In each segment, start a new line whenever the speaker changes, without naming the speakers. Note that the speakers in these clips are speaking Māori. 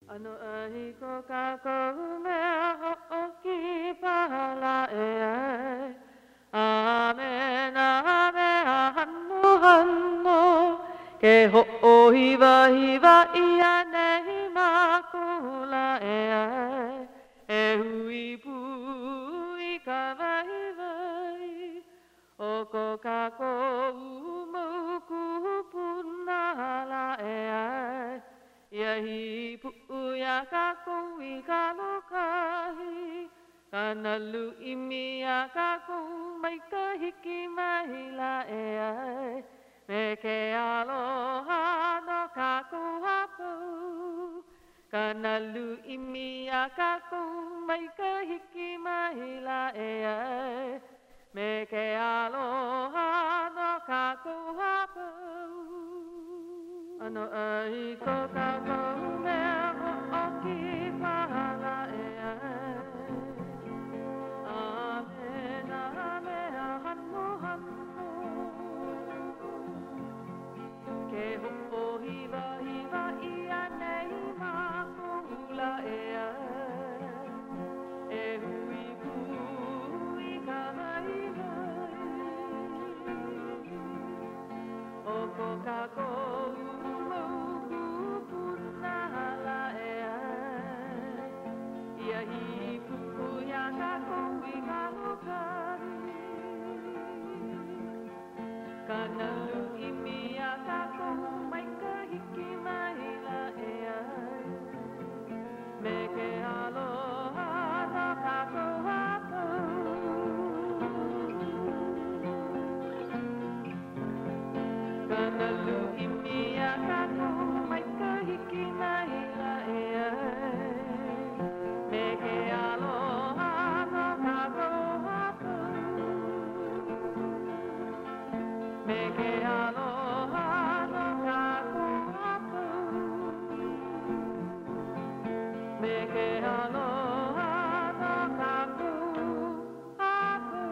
Ano ahi ko kako mea ho'oki pahala e ai. Amen, amen, hanno, hanno. Ke ho'ohiva, hiva, ia nehi makula e ai. E hui pui ka vai vai. O ko kako umuku punala e ai. Iahi pu'uya kako I kalokahi. Kana lu imia kako mai kahiki mai la e ai. Me ke aloha no kako hapu. Kana lu imia kako mai kahiki mai la e ai. Me ke aloha no kako hapu. Ano ai ko kako mea ho'oki pahala e ai. Amen, amen, hanno, hanno. Ke ho'ohiva, hiva, ia nei makula e ai. E hui pui ka vai vai. O ko kako Kana lu imia kako mai kahiki mai la e ai. Me ke aloha no kako hapu. Kana lu imia kako mai kahiki mai la e ai. Me ke aloha no kako hapu. Me ke aloha no kako hapu. Me ke aloha no kako hapu.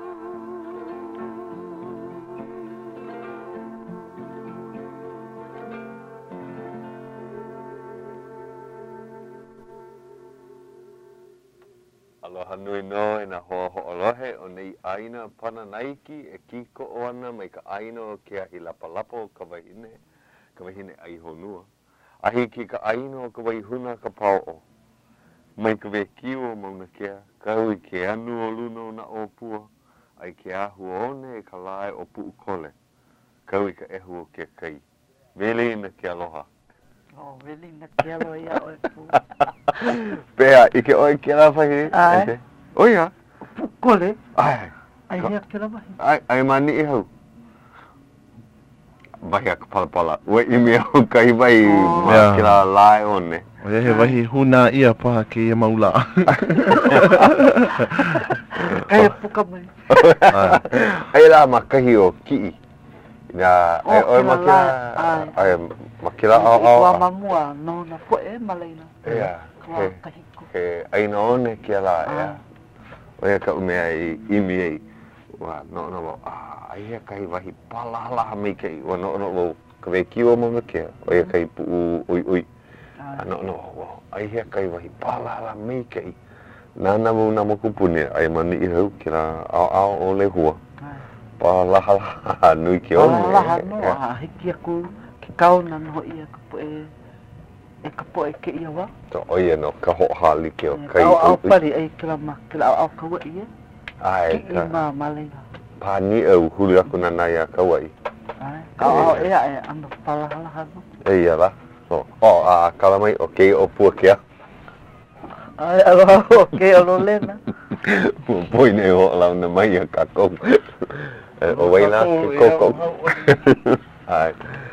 Aloha nui no e na hoa ho'olohe o nei aina pana naiki e kiko o ana mai ka aina o ke ahi lapalapo o ka wahine ai honua. Ahi ki ka aina o ka waihuna ka pao o. Mai ka wekiu o mauna kea, kau I ke anu o luna o na o pua, ai ke ahu one e ka lae o puu kole. Kau I ka ehu o ke kai. Vele ina ke aloha.
Oh, really na ke aloha ia o e pu.
Pea, I ke oi ke la whahi?
Ai.
Oia?
Puu kole?
Ai.
Ai hea ke la wahi.
Ai mani I hau. Wahi a ka palapala. Ue imi au kai vai ma ke la lae one.
O he wahi huna ia paha ke ia maula.
Kai puka mai.
Ai la makahi o ki'i. Ia, ai makila. Ai makila au.
Wa mamua no na poe malaina.
Ia.
Kahiko.
He aina one ke la ia. Oia ka umea I imi ei. Wa no wa ai hea kai wahi palala mai kei. Wa no wa ka wekiu o mauna kea. Oia kai puu ui. No ai hea kai wahi palala mai kei. Nana mau na makupune ai mani I hau ki la ao o le hua. Palala nui ki one.
Palala no a hiki aku ki kauna no ia ka poe. E ka poe ke ia wa.
To oia no ka ho'ahali ke o kai.
Au pari ai kila au kawa ia.
Ai
ka. Ki ma malaina.
Pani au hulu aku na nai a kawai.
Ai. Au ea e ando palala no.
Ia la. A kalamai o kei o pua kea.
Ai aloha o kei o lo lena.
Poi nei ho lau na mai a kako. O waila ke koko. Ai.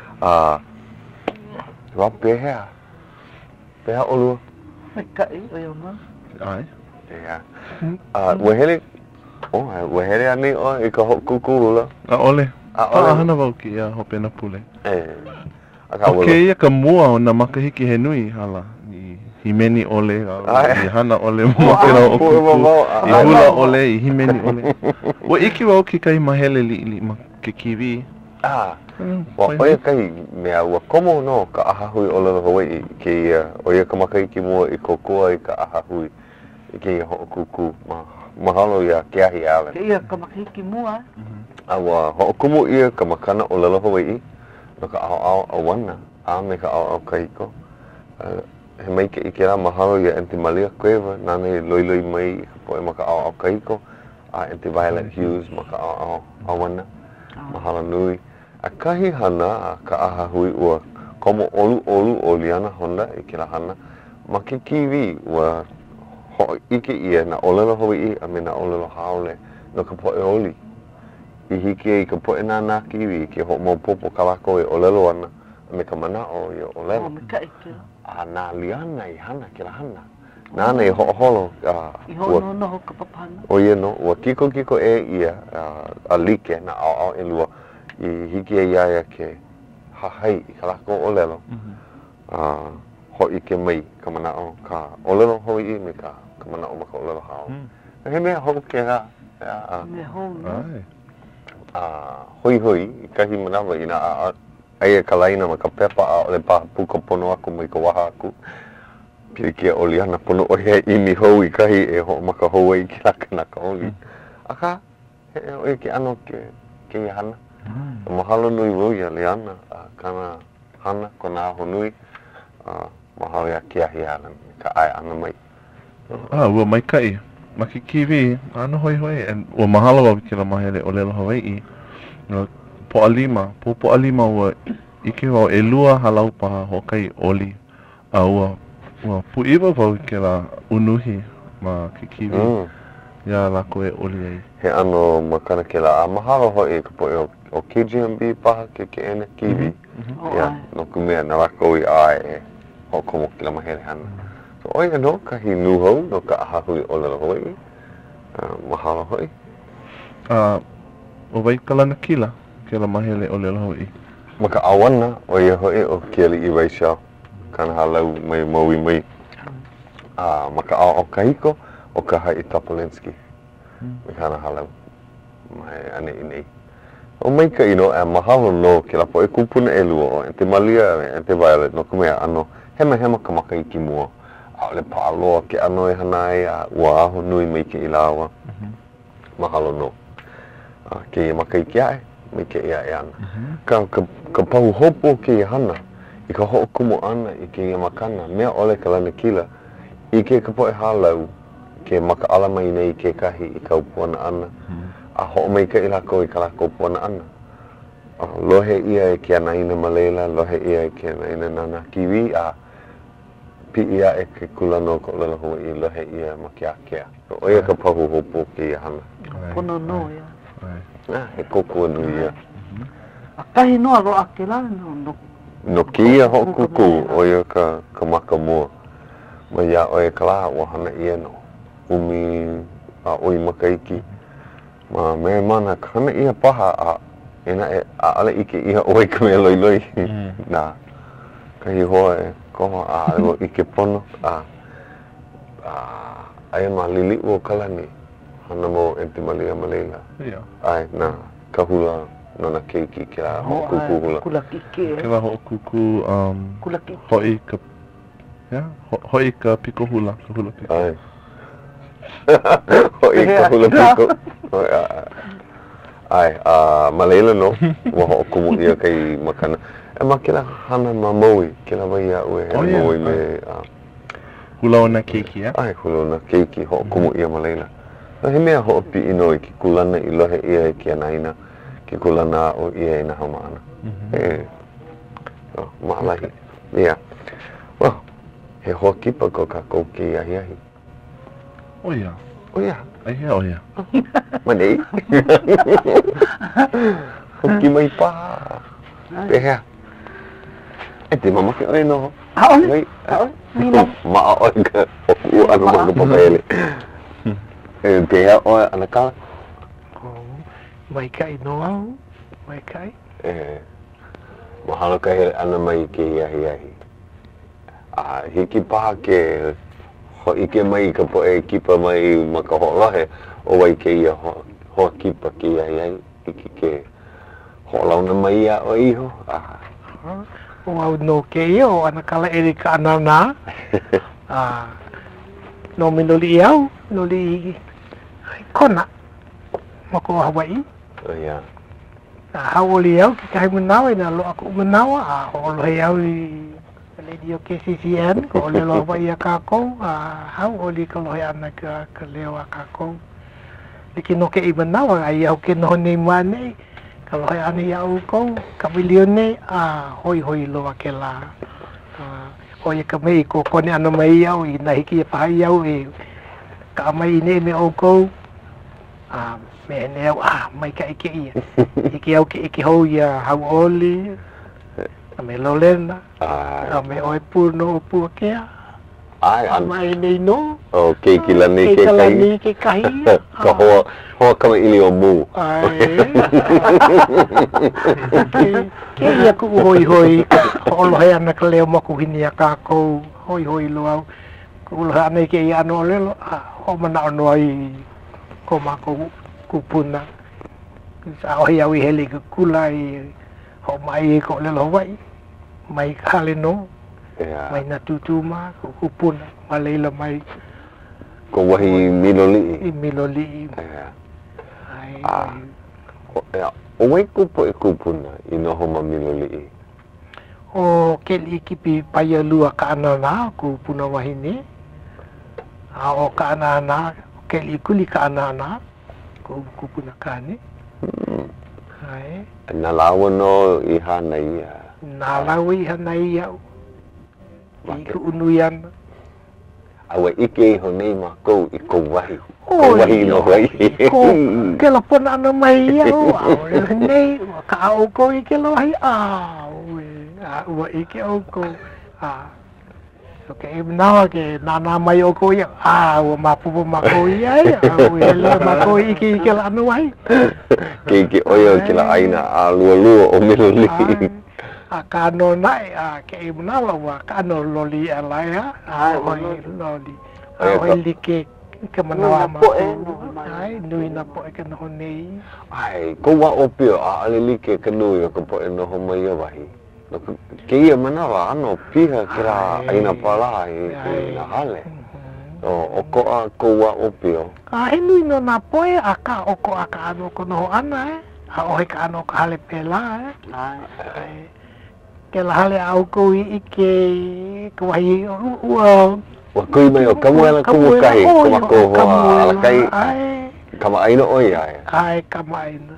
Wa pehea. Pehea o lua.
Mai kai o iau ma.
Ai.
Ia. Wehele. Wehele ani o I ka ho kuku la.
A ole. Hana wau ki ia hope na pule. O ke ia ka mua o na makahiki he nui hala. I himeni ole. I hana ole mua kera o kuku. I hula ole, I himeni ole. Wa iki wau ki kai mahele li ma ke kiwi.
Wa oia kai mea ua komo no ka aha hui o lalo Hawaii ke oia ka makaiki mua I kokoa I ka aha hui I ke ia ho'okuku mahalo ia Keahi Allen.
Ke ia ka makaiki mua.
Awa ho'okumu ia ka makana o lalo Hawaii no ka ao awana a me ka ao kahiko. He mai ke ike rā mahalo ia Aunty Malia Cueva nane loiloi mai ka poe ma ka ao kahiko a Aunty Violet Hughes ma ka ao awana mahalo nui. A kahi hana a ka aha hui ua komo olu o Liana Honda I ke la hana ma ke kiwi ua ho ike ia na olelo Hawaii a me na olelo haole no ka poe oli. I hiki I ka poe nā kiwi ke ho maupopo kalako I olelo ana a me ka manao I olelo. A nā Liana I hana ke la hana. Nāna I ho'oholo.
I ho'o no ka papana.
O ia no, ua kiko ia a like na ao e lua. I hiki e iaia ke hahai I ka lako olelo. Ho I ke mai ka manao ka olelo Hawaii me ka manao ma ka olelo hao. He mea hou ke rā.
Mea hou no.
Hoi I kahi manawa I nā aia ka laina ma ka pepa a ole paha puka pono aku mai ka waha aku. Piri kia oli ana pono o hea ini hou I kahi e ho maka hou ai ki laka na ka oli. Aka, he oe ke ano ke ia hana. Mahalo nui wau ia Liana, kana hana ko nā ho nui. Mahalo ia Keahi Allen, ka ai ana mai.
Ua mai kai. Ma ke kiwi, ano hoi. Ua mahalo wau ki la mahele o lelo Hawaii. Po'alima ua ike wau e lua halau paha hokai oli. Ua pu'iwa wau ke la unuhi ma ke kiwi. Ia lako e oli ai.
He ano makana ke la mahalo hoi ka poe o KGMB paha ke ene kiwi. Ia, no ku mea na lako I ai e hokomo ki la mahele hana. So oia no kahi nuhou no ka aha hui o lalo Hawaii. Mahalo hoi.
O wai kalana kila ke la mahele o lalo Hawaii.
Ma ka awana o ia hoi o Kelly I Rachel. Kana halau mai maui mai. Ma ka ao kahiko o ka hai I Topolinski. Me kana halau. Mai ane inei. O mai ka ino mahalo no ke la poe kupuna e lua o Aunty Malia e Aunty Violet no ka mea ano hema ka makaiki mua. A ole pāloa ke ano e hanai a ua aho nui mai ke ilawa. Mahalo no. Ke ia makaiki ai, mai ke ia e ana. Ka pau hopo ke ia hana. I ka ho'okumo ana I ke ia makana. Mea ole ka lana kila. I ke ka poe halau. Ke maka ala mai nei ke kahi I ka upuana ana. A ho'o mai ka ilako I ka lako upuana ana. Lohe ia e ke anaina Malela. Lohe ia e ke anaina Nana Kiwi. Pi ia e ke kula no ko lalo Hawaii. Lohe ia ma ke akea. Oia ka pahu hopo ke ia hana.
Pono no ia.
He kokua nui ia.
A kahi noa roa ke la no.
No ki ia ho'okuku oia ka maka mua. Ma ia oia ka la ua hana ia no. Umi a oi makaiki. Ma mea mana ka hana ia paha ena e ale ike ia oi ka mea loiloi. Nā. Kahi hoa e koha a ewa ike pono. Aia ma lili ua kalani. Hana mo Aunty Malia Malela. Ai, nā, ka hula nona keiki ke la ho'okuku hula.
Kula kike.
Ke la ho'okuku, hoi ka piko hula, ka hula piko.
Ai. Hoi ka hula piko. Ai, Malela no, wa ho'okumu ia kai makana. E ma ke la hana ma maui, ke la wai au e maui me...
Hula ona keiki, ya?
Ai, hula ona keiki, ho'okumu ia Malela. He mea ho'opi ino I ki kulana I lohe ia e ki anaina, ki kulana o ia I na hamaana. Maalahi. Ia. Well, he hoa kipa ko ka kou ki ahiahi.
Oia.
Oia.
Aihea oia.
Manei. Hoki mai paha. Pehea. E te mamake oi no.
Aoi. Nina.
Maa oi ka hoku anu maka papaele. Pehea oi anakala.
Mai kai no. Mai kai.
Mahalo ka he ana mai ke iahiahi. Hiki paha ke ho ike mai ka poe kipa mai ma ka ho'olohe o wai ke ia hoa kipa ke iahiahi. Hiki ke Ho'olau na mai a o iho.
O au no ke ia o ana kala ere ka anana. No minoli iau, minoli kona. Mako Hawaii.
Ia.
Hawoli iau ki kahi manawa ina lo aku manawa. Holo he iau i lady o KCCN. Ko ole lo Hawaii a kākou. Hau oli ka lohe ana ka leo a kākou. Liki no ke i manawa. Ai au ke noho nei mua nei. Ka lohe ana i au kou. Ka milio nei. Hoi hoi loa ke la. O ia ka mei ko kone ana mai au i na hiki e pahai au e ka mai nei me o kou me ne au mai ka ike ia hiki au ki ike hou ia hau oli a me lolena a me oe puno o pua kea a mai nei no
o keiki lani ke kahi ka hoa kama ili o mu
ke ia ku hoi hoi holo he ana ka leo maku hini a kākou hoi hoi lo au ku lohe ana ke ia ano lelo ho mana ono ai ko mako kupuna sa o ia wi heli ka kula i ho mai ko lelo Hawaii mai kale no mai na tutuma ko kupuna malela mai
ko wahi
miloli
o wai kupo e kupuna i noho ma miloli
o keli kipi paya lua ka anana kupuna wahine o ka anana keli kuli ka anana kupuna kane
na lawa no i hana ia
na lawa i hana ia i ku unuian
awa ike i honei ma kou i kou wahi no wai
ke la pona ana mai ia au nei ka au kou i ke lo hai ua ike au kou okay, now ke nana mai o ko ia ua mapupo mako ia ua hele mako iki la anu ai
ke oia ke la aina lua o miloli
ka no nai ke manawa wa ka no loli alai loli oi like ke manawa ma ai nui na po ke no nei
ai ko wa opio ale like ke nui ko po no ho mai wahi ke ia manawa ano piha kira aina pala i na hale o ko a ko wa opio
he nui no na poe aka o ko aka ano ko no ana o he ka ano ka hale pela ke la hale au ko i ke ko wahi ua
wa kui mai o kamuela kumu kai ko mako ho ala kai kama aina oi
ai kama aina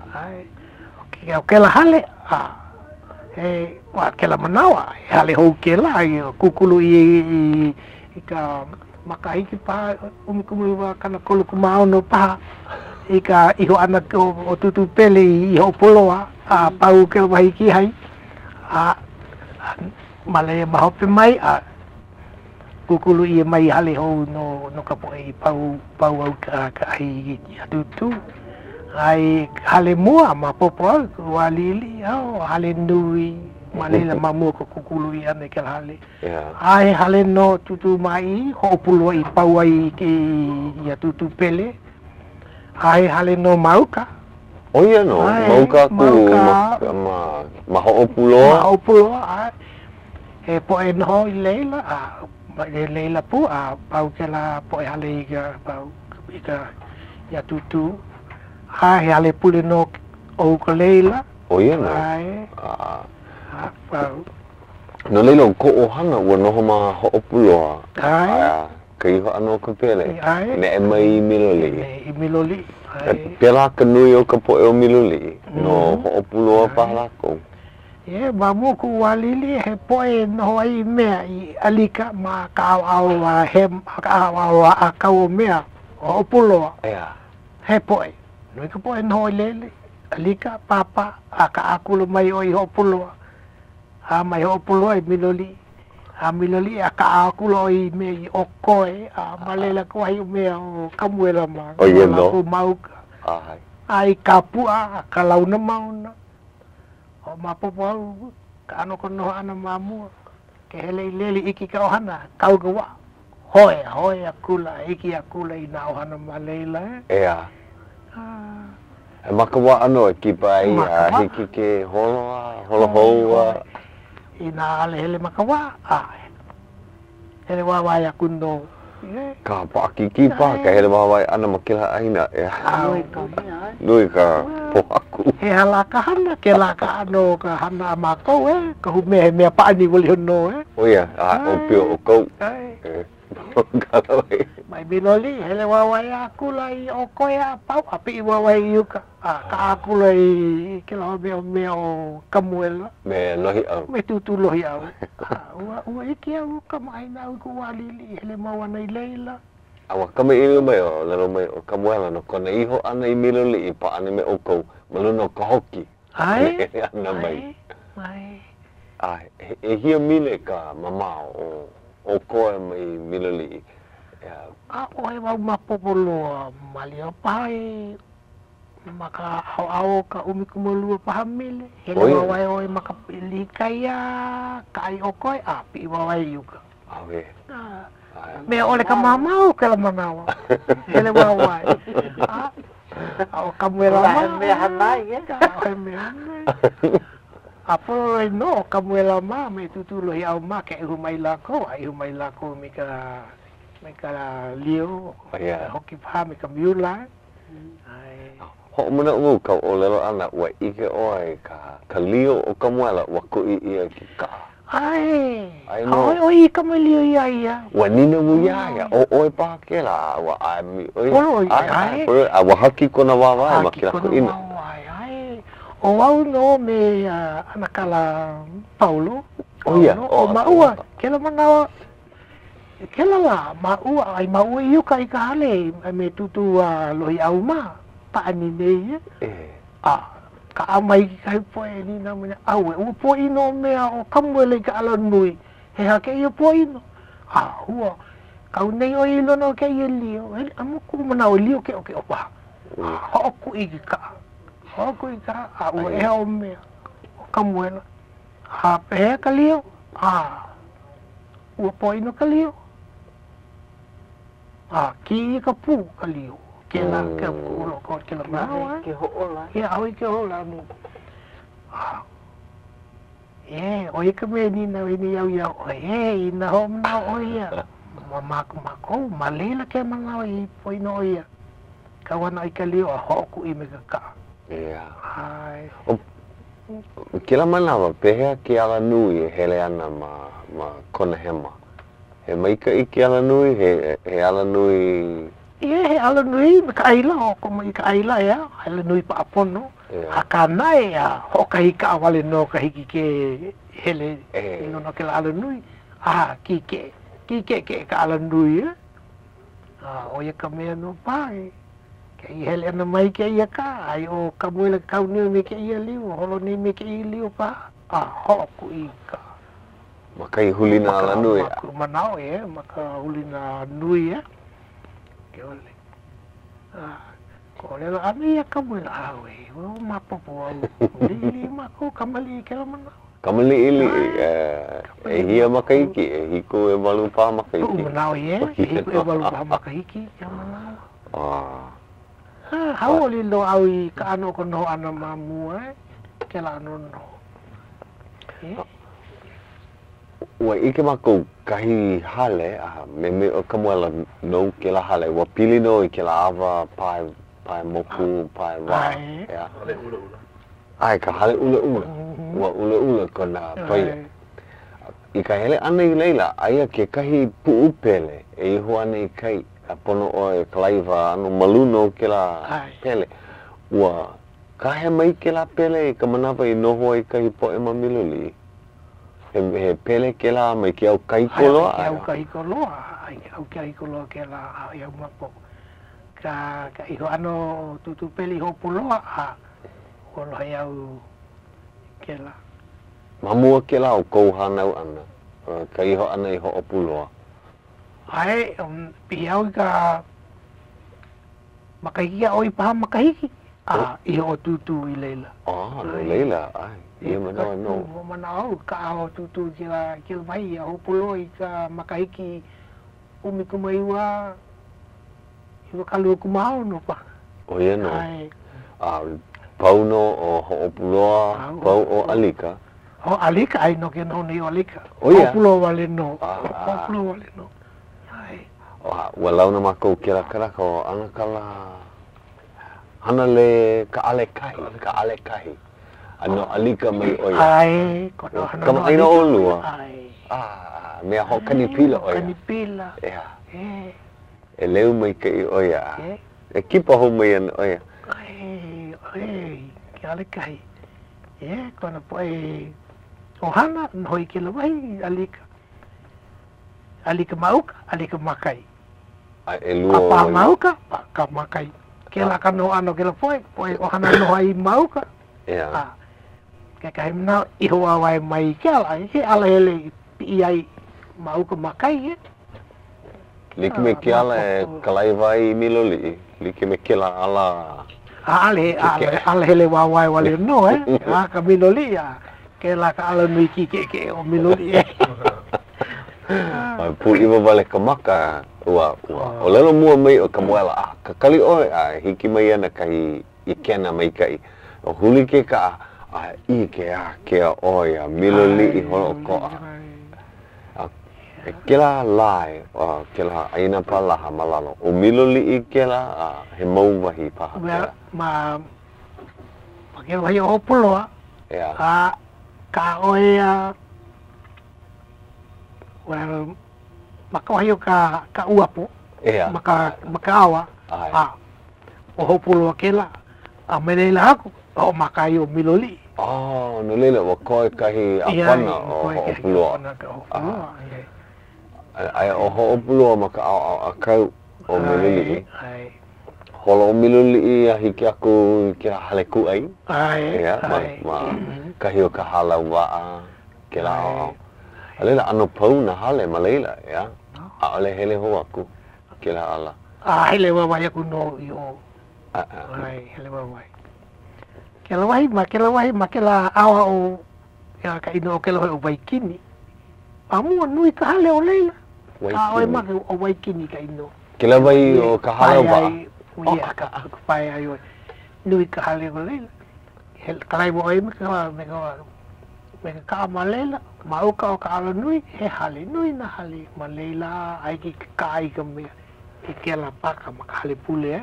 ke la hale wa ke la manawa hale ho ke la kukulu i ka makahiki pa kumu wa kana kolu kumao no pa i ka iho ana o tutu pele i ho poloa pau ke wahi ki hai male mahope mai kukulu i mai hale ho no ka po i pau au ka ai tutu ai hale mua ma popo wa lili hale nui malela mamu ko kukulu i ane ke hale ai hale no tutu mai ho pulo i pau ai ki ya tutu pele ai hale no mauka
ia no mauka ku ma ho pulo
e po e no i leila leila pu pau ke la po e hale i pau i ka ya tutu hale pule no o ko leila
ia no no leila ko o hana ua noho ma ho pulo kai ho ano ko pele ne mai miloli pela ka nui o ka po e o miloli no ho pulo pa la ko
mamu ku walili he po e no ai mea i alika ma ka au hem ka au ka o mea o pulo he po e no ka po e no lele alika papa aka akulo mai o i ho pulo mai ho pulo i miloli aka akulo i me o koe malela ko ai me o kamuela ma
no
mauka ai kapua ka launa mauna o mapopo au ka ano kono ana mamu ke hele leli iki ka ohana kau ka wa hoi akula iki akula i na ohana malela
E makawa ano e kipa ai a hiki ke holo hoa.
Ina ale hele makawa hele wawa ya kundo.
Ka paki kipa ka hele wawa ana makila aina e. Nui ka po aku.
He hala ka hana ke la ka ano ka hana mako ka hume me pa ni wali no
O ia o pio o kou.
Mai binoli hele wawa ya aku lai o koya pau api wawa yuka. Ka aku lai ke la me o kamuela.
Me lohi au.
Me tutu lohi au. Ua iki au ka mai na ku walili hele mawana i leila.
Awa kama ilu mai o lalo mai o kamuela no kona iho ana i miloli i pa ana me o kou maluno ka hoki.
Ai.
Ana mai.
Ai.
Ai e hia mile ka mama o koe mai miloli.
Oe wau mapopolo malio pai maka au ka umikumolua pahamile hele wawai oe maka likaya kai okoi api wawai yuka.
Awe.
Me ole ka mamau kala manawa. Hele wawai. Au kamuela ma.
Me hanai ya.
Me hanai. Apo no kamuela ma me tutulo ya ma ke humai lako meka liu. Hoki pa me kamula.
Ho muna ngu ka o lelo ana wa ike oe ka lio o kamuela wa ko i ia ki ka.
Ai no i kamelio ia
wa nina mu ia o oe pa ke la wa ai mi
ai
wa haki kona wawa ma kila ko ina
o wau no me anakala Paulo o maua kela manawa kela la maua ai maua yuka i ka hale me tutu lohi au ma pa ani nei ka amai kai poe ni na me au o poe no me o kamwele ka ala nui he ha ke yo poe no hua ka nei o ilo no ke lio amu ku mana o lio ke o pa ho ku i ka u e o me o kamwele pe ka lio u poe no ka lio ki ka pu ka lio ke la ke ulo ko ke la ma
ke hola
ya au ke hola no o i ka me ni na ni ya na hom na o ya mama ko malela ke mana i foi no ya ka wana i ka lio ho ku i me ka ai
kila mana wa pehe ki ala nui hele ana ma kona hema he mai ka i ki ala nui he ala nui
he ala nui ka aila o ko mai ka aila ya ala nui pa apono hakana ya ho ka hika awale no ka hiki ke hele no ke ala nui ki ke ka ala nui o ya ka me no pai ke hele na mai ke ya ka ai o ka muela ka ni me ke ia liu holo ni me ke liu pa ho ku i ka
makai hulina ala nui
manao maka hulina nui ke ole ko le ami ya kamula awe o mapopo li mako kamali ke mana
kamali ili hia makaiki hiko e walu pa makaiki
manao hiko e walu pa makaiki ke mana hau li lo au ka ano ko no ana mamu ke la no
wa ike mako kahi hale me o kamuela no ke la hale wa pili no ke la ava pai moku pai wa ya ai ka hale ula wa ula kona pai ika hele ana i leila aia ke kahi pu pele e iho ana i kai apono o e klaiva anu maluno ke la pele wa kahe mai ke la pele ka manapa i noho i kahi po e mamiloli he pele ke la mai ke au kaikoloa
au kaikoloa ke la au mapo ka iho ano tutu pele ho poloa o lo au ke la
mamua ke la o kou hanau ana ka iho ana iho o puloa
ai piau ka makahiki oi pa makahiki iho tutu i leila
leila ai ia mana no
mana ka o tutu kila mai o puloi ka makahiki umi kumaiwa iwa kalu kumau no pa
o ia no Pauno o Ho'opuloa, Pau o Alika.
O Alika ai no ke no ni Alika. Ho'opuloa wale no. Ho'opuloa wale no. Ai.
Walau na mako kira karaka o angakala hana le ka ale kahi. Ano Alika mai oia.
Ai, kono hana.
Kama aina olua.
Ai.
Mea ho kanipila oia.
Kanipila.
E leu mai ka i oia. E kipa ho mai an oia.
Ke ale kai. Kona poe o hana hoi ke la wai Alika. Alika mauka, Alika makai.
E lua.
Pa mauka, ka makai. Ke la ka no ano ke la poe o hana no ai mauka. Ke kai na i hoa wai mai ke ala he ala hele pi ai mauka makai
Liki me ke ala e kalai vai miloli. Liki me ke la ala
Ale hele wawai wale no ka miloli ke la ka ala nui ki ke o miloli
pu iwa vale ka maka ua o lelo mua mai o ka moela ka kali o hiki mai ana kai i kena mai kai o huli ke ka i ke a oia miloli i hono ko ke la lai ke la aina palaha malalo o miloli i ke la he mau wahi paha
ma ke wahi o puloa ka oia well maka wahi o ka uapo maka awa o hopuloa ke la melela haku o maka i o miloli
no leila wa koe kahi apana o hopuloa ai o hopuloa maka a kau o miloli holo o miloli i hiki aku ke hale ku ai ma kahi o ka hala waa ke la alela ano pau na hale ma leila ale hele ho aku ke la ala
hele wa wai aku no yo hele wa wai ke la wahi ma ke la awa o ka ino ke la o waikini amua nui ka hale o leila oi ma o waikini ka ino
ke la vai o ka hale ba
ka pai ai oi nui ka hale o leila kalai mo oi me ka ma leila ma o ka ala nui he hale nui na hale ma leila ai ki ka ai ka me ke la paka ma hale pule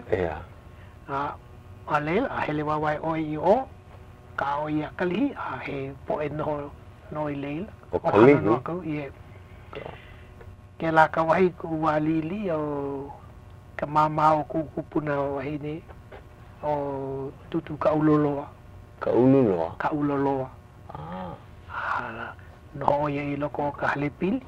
a leila a hele wawai oi o ka oi a kali he po e no i leila
o kali
ke la ka wahi ku walili o ka mama o ku kupuna o wahi ne o tutu ka uloloa no ia i loko ka hale pili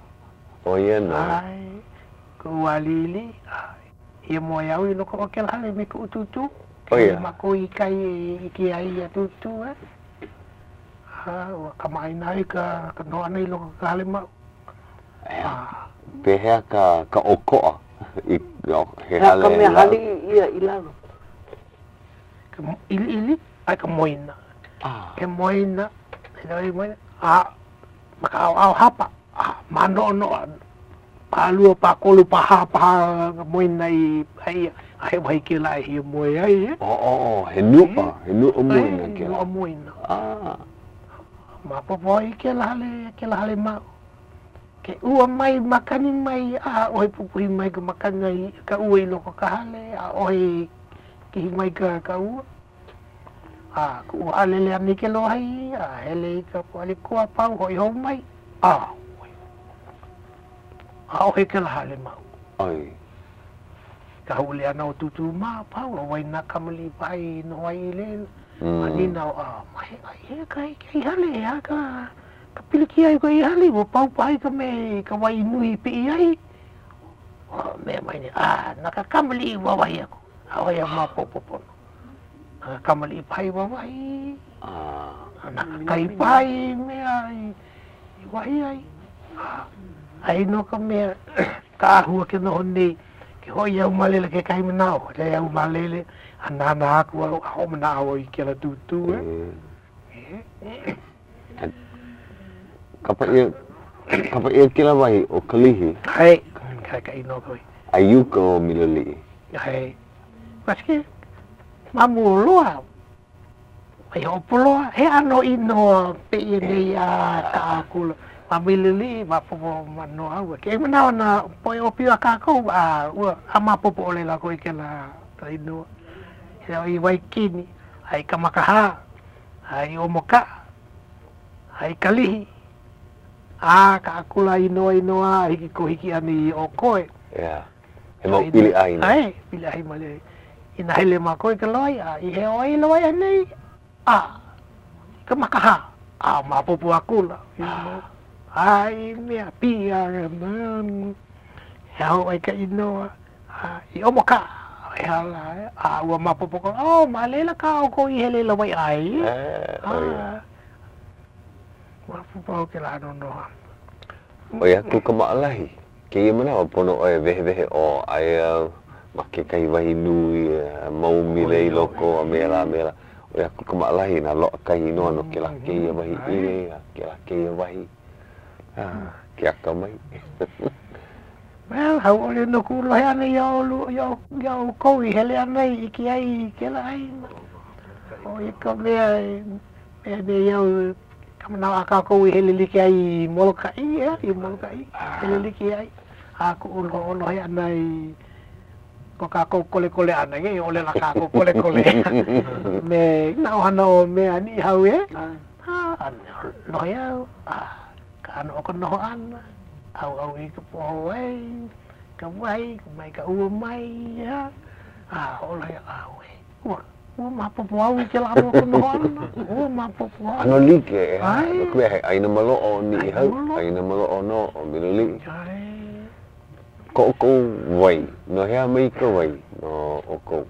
ku walili ia mo iau i loko o ke la hale me ku ututu mako i kai i ki ai a tutu ka maina i ka noa nei loko ka hale mau
pehea ka okoa he hale
ka mea hali ia i lalo
ili ai ka moina ke moina maka au hapa ma no pa lua pa kolu pa hapa moina i ai wai ke lai hi moi ai
he nu o moina ke
nu o moina ma popoi ke la hale ma ke ua mai makani mai oi pupui mai ka makani ka ua i loko ka hale oi ki mai ka ua ku ua alele ani ke lo hai hele ka pali kua pau hoi ho mai oi ke la hale mau ka hule ana o tutu ma pau wai na kamali pai no ai le ani na mai ai kai hale ka piliki ai ko i hali mo pau pai ka me ka wai nui pi ai me mai ni na ka kamali wa wai ako ai ma popo kamali pai wa wai na kai pai me ai wai ai no ka me ka hua ke no nei ke hoi au malele ke kai manao le au malele anana aku au manao i ke la tutu
Kapa ia kila wahi o kalihi?
Hai, ka ino koi.
Ayuka o miloli?
Hai. Paske, mamu loa, Ai ho polo he ano ino pe nei a ka kula. Mamilili ma popo mano au ke mana na poi opi ka ko a ama popo le la ko ke la taino. Ia i waikini ai kamakaha ai omoka ai kalihi ka kula inoa hiki ko hiki ani o koe.
Yeah. He mau pili aina.
Ai, pili ai male. Ina hele ma koe ke loi i he oi loi nei. Kamakaha ma popo akula. Ai mea pia man. Hau ai ka inoa i omoka. Ai hala ua ma popo ko. Ma lela ka o ko i hele loi ai. Ma popo ke la no.
Oi aku ka maalahi. Ke ia mana pono oe vehe o ai ma ke kai wahi nui mau milei loko a mera. Oi aku ka maalahi na lo kai no no ke la ke ia wahi ire ke la ke ia wahi. Ke aka mai.
Well, hau ole no ku lohe ana yo ko i hele ana i ki ai ke la ai. O i ka mea yo kamana aka ko i hele liki ai molokai i molokai hele liki ai aku ulo he ana i ko ka ko kole ana nge ole la ka ko kole me na hana o me ani hau no ya ka no ko no ana au i ka po ai ka mai ka u mai ya ole au ma popo au ke la mo no ana ma popo
ano like ko ai na malo o ni hau ai na malo o no o milili ko wai no he mai ko wai no o ko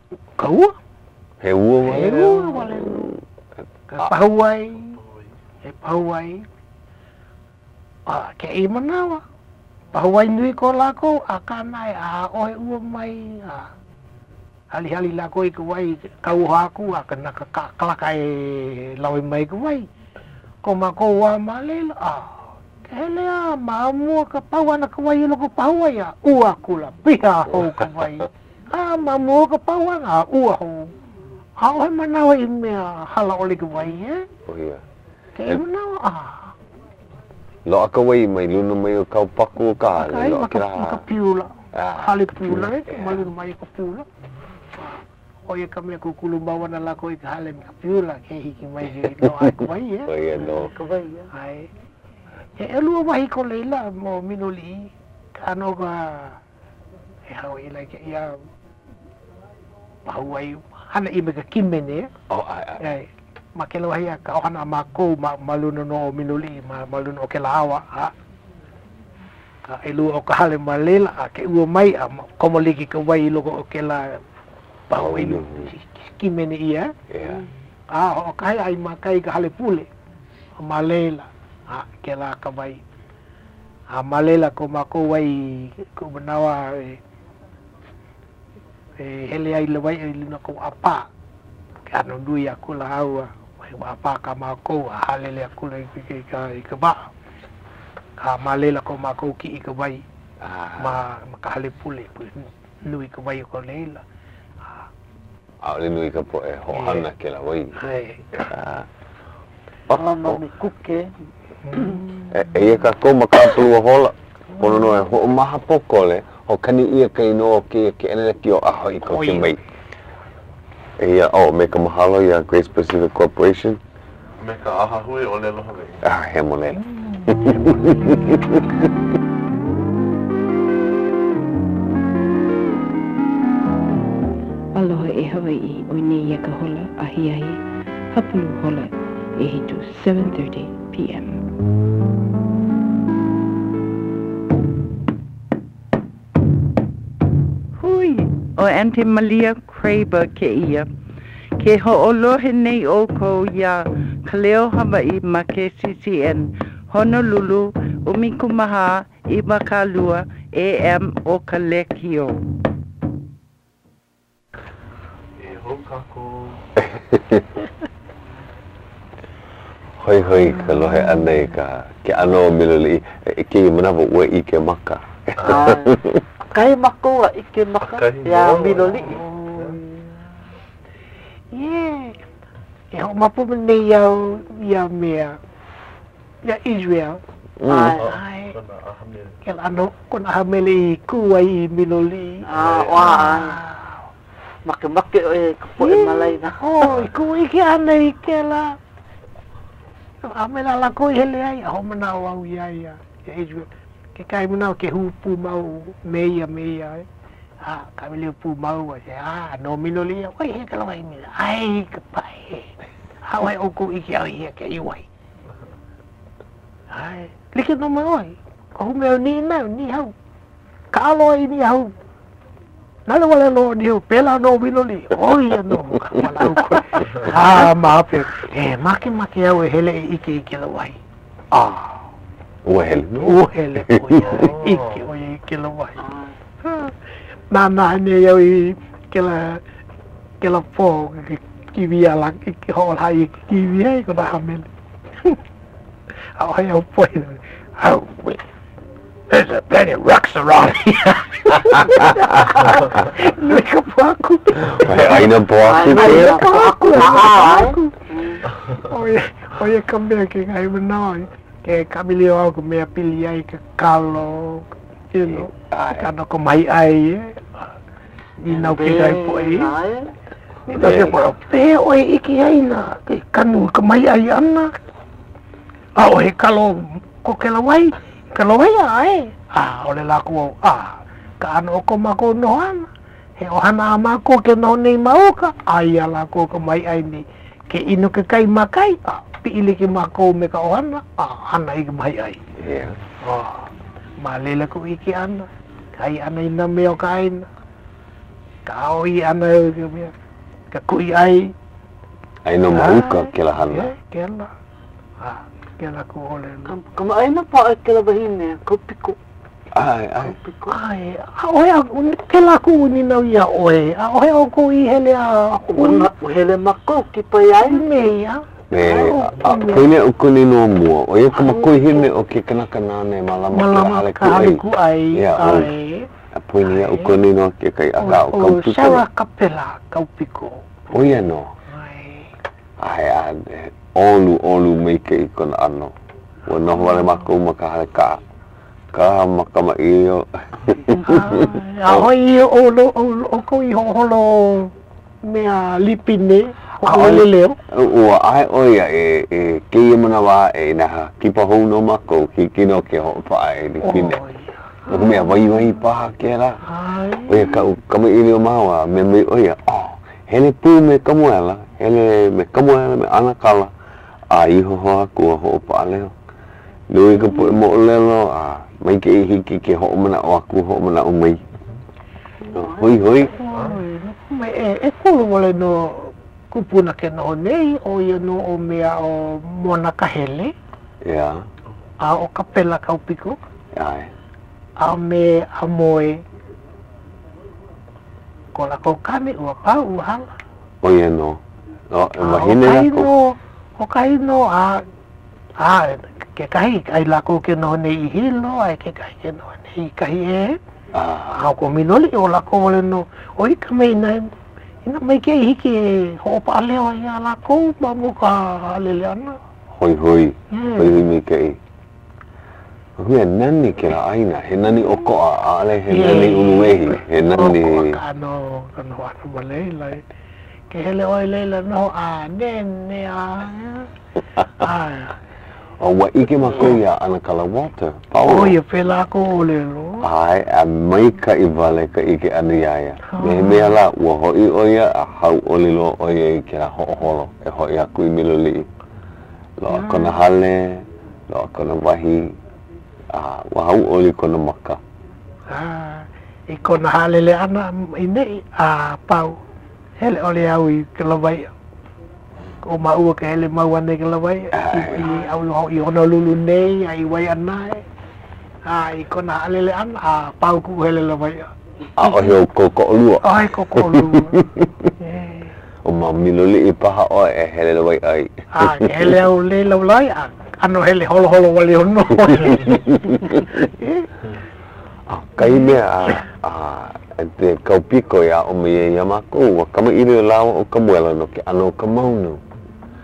he ua wale
ka pauai he pauai ke i manawa pauai nui ko lako akanai oe ua mai hali la ko i ku wai kau haku akana ka kalaka e lawi mai ku wai ko ma ko wa malela hele ma mo ka pawana ka wai lo ko pawai ua kula piha ho ka wai ma mo ka pawana ua ho he manawa i me hala ole ku wai
oh iya
ke manawa
lo aka wai mai luna mai o kau paku ka
lo ka piula hali piula malu mai ka piula oye kami aku kulu bawa na lako i kahale mi kapiula ke hiki mai no ai kuwai
oye no
kuwai ai elu wahi ko leila mo minuli kano ka hau ila ke ia pauai hana i me ka kimene ai makelo wahi ka hana mako maluno no minuli maluno ke lawa elu o kahale malela ke ua mai komo liki kuwai loko ke la pauai no kimene ia o kai ai makai ka hale pule malela ke la ka vai malela ko mako wai ko manawa hele ai le vai lina ko apa ka no dui aku la hawa wai apa ka mako halele aku le ka ba ka malela ko mako ki ka vai ma ka hale pule nui ka vai ko leila
le nui ka po ho hana ke la wai
no me kuke
ia ka ko makapulu hola pono no ho maha pokole o kani ia kai no ke ene ki o aho I ko ke mai ia me ka mahalo ia Grace Pacific Corporation
me ka aha hui o le loha
he mole
Aloha e Hawaii o nei ia ka hola ahi hapulu hola e hitu 7:30 p.m.
Hui, o Auntie Malia Kraber ke ia. Ke ho'olohe nei o ko ia ka leo Hawaii ma ke CCN Honolulu umikumaha I makalua AM o ka lekio.
E ho kako.
Hoi ka lohe anei ka ke ano miluli ke manawa ua I ke maka.
Kai mako I ke maka ya miluli.
Ke ho mapu mene ia mea. Ia Israel. Ai. Ke ano kon ahamele ku ai miloli.
Make o kapo malai na.
Ku iki ana ke la. Amela la ko hele ai ho mana wa ia ia. Ia Israel. Ke kai mana ke hupu mau meia. Kami lihat pu mau aja. No miloli. Wai he kalau ai mila. Ai kepai. Hawai oku iki ai ke iwai. Ai, lihat no mau ai. Kau mau ni hau. Kalau ini hau. Nala wala lo ni hau pela no miloli. Oh iya no. Wala oku. Maaf ya. Maki hau hele iki lo wai.
Uhele.
Iki lo wai. Nana ni yau kela po kiwi ala ki hol hai kiwi ai ko da hamel. Ai au po. There's a plenty of rocks around here. Look at aku.
Ai na po aku.
Oye kambia ke ai menoi. Ke kami lihat aku me pilih ai ke kalau karena ko mai ai ni nau ke ai po ai ni ta se po te oi iki ai na ke kanu ko mai ai ana oi kalau ko ke la wai ai ole la ko kanu ko ma ko no ana he o hana ma ko ke no nei mau ka ai ala ko mai ai ni ke ino ke kai makai pi ile ke ma ko me ka o hana ana i mai ai Malila ko iki ana. Kai ana ina meo kain. Kau i ana ka kui ai.
Ai no mauka kela hana.
Kela. Kela ko ole.
Kama ai na pa kela bahine ko piko.
Ai.
Oe kela ko ni na ia oe. Oe o ko i hele a.
Hele mako ki pa ai
meia.
Koine o kuni no mua. O ia kama koi hine o ke kanakana ne malama
ka hale ku ai.
A poine o kuni no ke kai aka o kaupiko.
O sawa kapela kaupiko.
O ia no. Ai olu mei ke i kona ano. O no wale mako maka hale ka. Ka makama iyo.
Ahoi o ko i holo mea lipine. Leo.
Ua ai oia ke mana wa na ki pa ho no mako ki no ke ho pa ni pine. O me vai pa ke la. Oia ka me ile ma me oia. Hele pu me kamuela, hele me kamuela me ana kala. Ai ho ko pa leo. Lui ko mo lelo mai ke hiki ke ho mana o aku ho mana o mai. Hoi.
Me ko wole no kupuna ke no nei o ia no o mea o mona kahele.
Ia.
O kapela kaupiko.
Ai.
Me a moe. Ko la ko kame ua pau ua hala.
O ia no. Mahine
ko. O kaino ke kahi ai la ko ke no nei hilo ai ke kahi ke no nei kahi e. Ko minoli o la ko le no. O i kame na ina mai ke hiki ho pa leo ia la ko ma mo ka lele ana.
Hoi me ke. Hoi nani ke la aina, he nani o ko ale he nani unuehi, he nani.
Kano anu malei lai. Ke hele oi leila no nene
O wa ike mako ia ana kala water.
O ia pela ko lelo.
Ai a mai ka I vale ka ike ana ia. Me mea la ua hoi oia a hau olilo oia I ke la ho'oholo e hoi aku I miloli. Loa kona hale, loa kona wahi, wa hau oli kona maka.
I kona hale le ana I nei pau. Hele ole au I ke lawai. O maua ke hele maua nei ke lawai. I au I honolulu nei, I wai ana I kona hale le ana, pau ku hele lawai.
O heo koko olua.
Ai koko olua.
O ma miloli I paha o e hele lawai ai.
Ke hele au le lawai, ano hele holo wale ono.
Kai mea te kaupiko ia o me ia mako, wa kama iri lao o kamuela no ke ano ka maunu.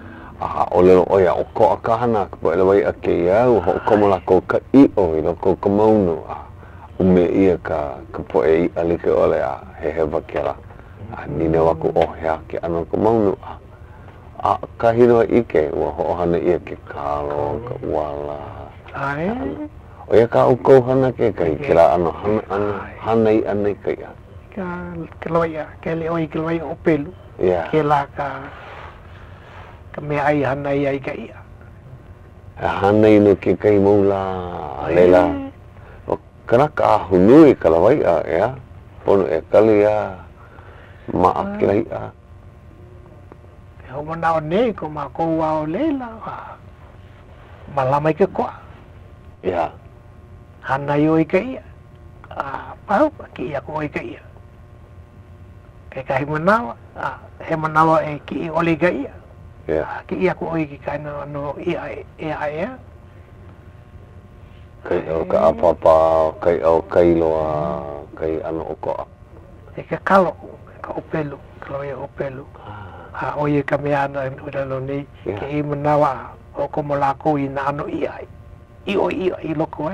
ole oia o ko akahana ko ele wai ake au ho komola ko ka I o ilo ko komono ume ia ka po e ali ke ole he vakela ni ne waku o hea ke ano komono ka hino ike wa ho hana ia ke kalo ka wala oia ka o ko hana ke kai kila ano hana I ane kai
ka loia ke le oi ke loia o pelu ke la ka me ai hana ai ka ia
hana ino ke kai moula lela o kana ka hunui ka lawai ya pono e kalia ma akilai
ho mana o nei ko ma ko wa o lela malama ke ko
ya
hana yo ka ia pau ki ia ko ka ia kai manawa he manawa e ki ole ka ia ki ia ko oi ki kana no ia
kai o ka apapa kai o kai loa kai ano o ko
e ka kalo ka opelu kloia opelu oi ka me ana ora lo ni ki manawa o ko mola ko I na no ia I loko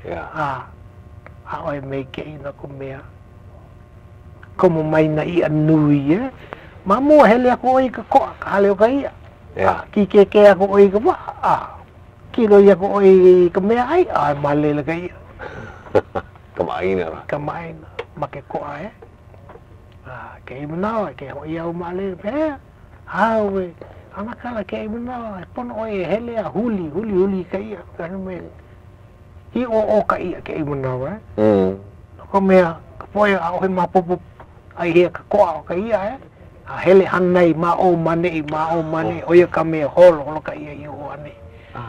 oi me ke ina ko mea como mai na I anui ma mo hele ko oi ka ko ka hale o ka ia ki ke ako oi ka ba ki lo ia ko oi ka me ai ma le la ka ia
kamaina
ma ke ko ke mana ke ho ia o ma le pe hawe ana kala ke mana pon oi hele huli ka ia ka me I o ka ia ke mana ko me ka poi a o ma popo ai he ka ko ka ia hele hanai ma o mane o ia ka me holo ka ia I o ane